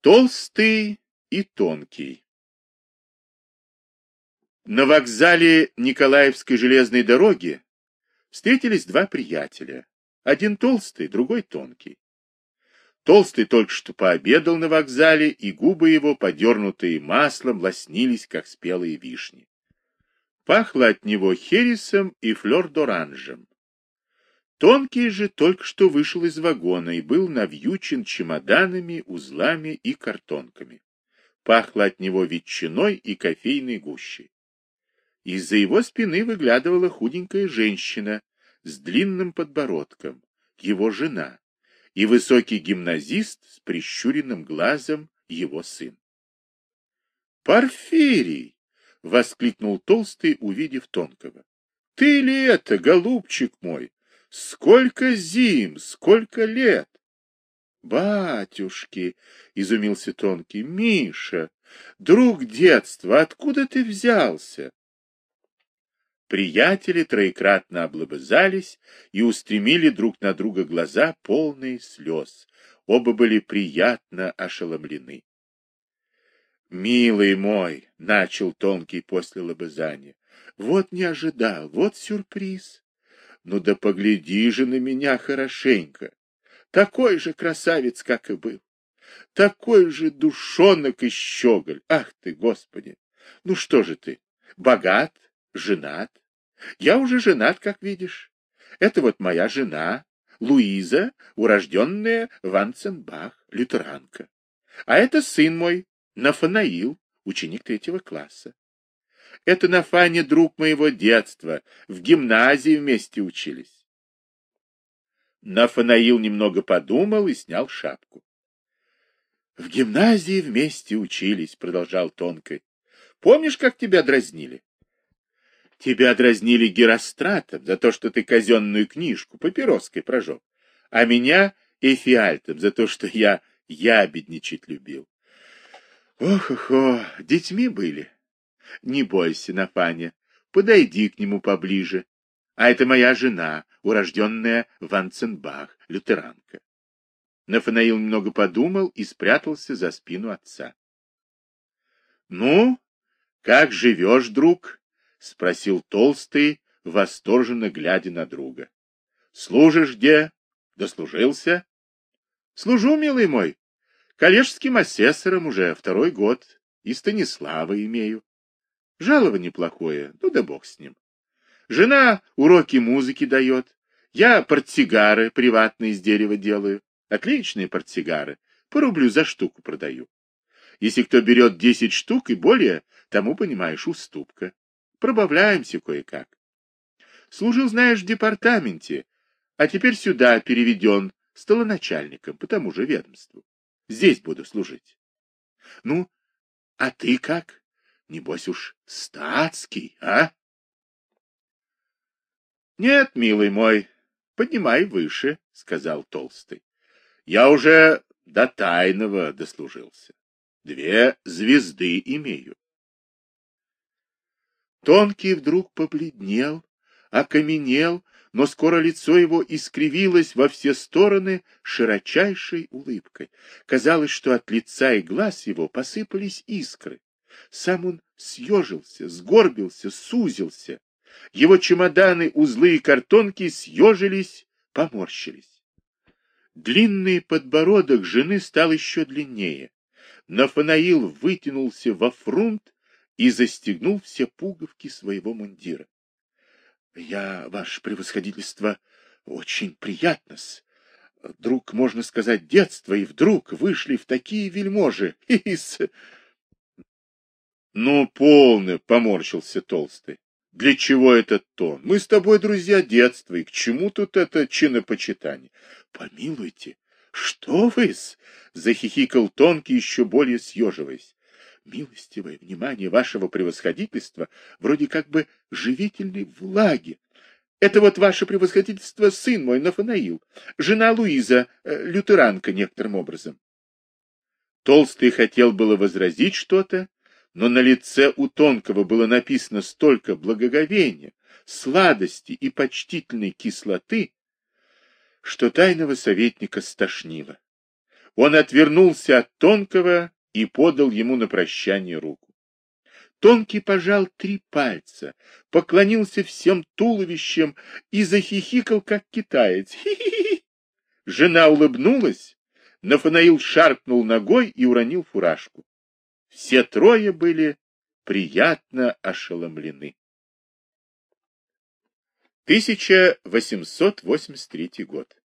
Толстый и тонкий. На вокзале Николаевской железной дороги встретились два приятеля. Один толстый, другой тонкий. Толстый только что пообедал на вокзале, и губы его, подернутые маслом, лоснились, как спелые вишни. Пахло от него хересом и флёр-д'оранжем. Тонкий же только что вышел из вагона и был навьючен чемоданами, узлами и картонками. Пахло от него ветчиной и кофейной гущей. Из-за его спины выглядывала худенькая женщина с длинным подбородком, его жена, и высокий гимназист с прищуренным глазом, его сын. «Порфирий!» — воскликнул Толстый, увидев Тонкого. «Ты ли это, голубчик мой? Сколько зим, сколько лет!» «Батюшки!» — изумился Тонкий. «Миша, друг детства, откуда ты взялся?» Приятели троекратно облобызались и устремили друг на друга глаза, полные слез. Оба были приятно ошеломлены. «Милый мой!» — начал Тонкий после лобызания. «Вот не ожидал, вот сюрприз. Ну да погляди же на меня хорошенько. Такой же красавец, как и был. Такой же душонок и щеголь. Ах ты, Господи! Ну что же ты, богат, женат? Я уже женат, как видишь. Это вот моя жена, Луиза, урожденная Ванценбах, лютеранка. А это сын мой, Нафанаил, ученик 3 класса. Это Нафаня, друг моего детства, в гимназии вместе учились. Нафанаил немного подумал и снял шапку. — В гимназии вместе учились, — продолжал Тонкий. — Помнишь, как тебя дразнили? Тебя дразнили Геростратом за то, что ты казенную книжку папироской прожег, а меня Эфиальтом за то, что я ябедничать любил. Ох-охо, детьми были. Не бойся, Нафаня, подойди к нему поближе. А это моя жена, урожденная Ванценбах, лютеранка. Нафанаил немного подумал и спрятался за спину отца. — Ну, как живешь, друг? — спросил Толстый, восторженно глядя на друга. — Служишь где? Дослужился? — Служу, милый мой. Коллежским асессором уже 2-й год. И Станислава имею. Жалование плохое, ну да бог с ним. Жена уроки музыки дает. Я портсигары приватные из дерева делаю. Отличные портсигары. По рублю за штуку продаю. Если кто берет 10 штук и более, тому, понимаешь, уступка. Пробавляемся кое-как. Служил, знаешь, в департаменте, а теперь сюда переведен столоначальником по тому же ведомству. Здесь буду служить. Ну, а ты как? Небось уж статский, а? Нет, милый мой, поднимай выше, сказал Толстый. Я уже до тайного дослужился. 2 звезды имею. Тонкий вдруг побледнел, окаменел, но скоро лицо его искривилось во все стороны широчайшей улыбкой. Казалось, что от лица и глаз его посыпались искры. Сам он съежился, сгорбился, сузился. Его чемоданы, узлы и картонки съежились, поморщились. Длинный подбородок жены стал еще длиннее. Нафанаил вытянулся во фрунт и застегнул все пуговки своего мундира. — Я, ваше превосходительство, очень приятно-с. Друг, можно сказать, детства, и вдруг вышли в такие вельможи. Ну, полно, поморщился Толстый. Для чего этот тон? Мы с тобой друзья детства, и к чему тут это чинопочитание? Помилуйте, что вы-с? Захихикал Тонкий, еще более съеживаясь. Милостивое внимание вашего превосходительства вроде как бы живительной влаги. Это вот ваше превосходительство сын мой Нафанаил, жена Луиза, лютеранка некоторым образом. Толстый хотел было возразить что-то, но на лице у Тонкого было написано столько благоговения, сладости и почтительной кислоты, что тайного советника стошнило. Он отвернулся от Тонкого и подал ему на прощание руку. Тонкий пожал 3 пальца, поклонился всем туловищем и захихикал, как китаец. Хи-хи-хи! Жена улыбнулась, Нафанаил шаркнул ногой и уронил фуражку. Все трое были приятно ошеломлены. 1883 год.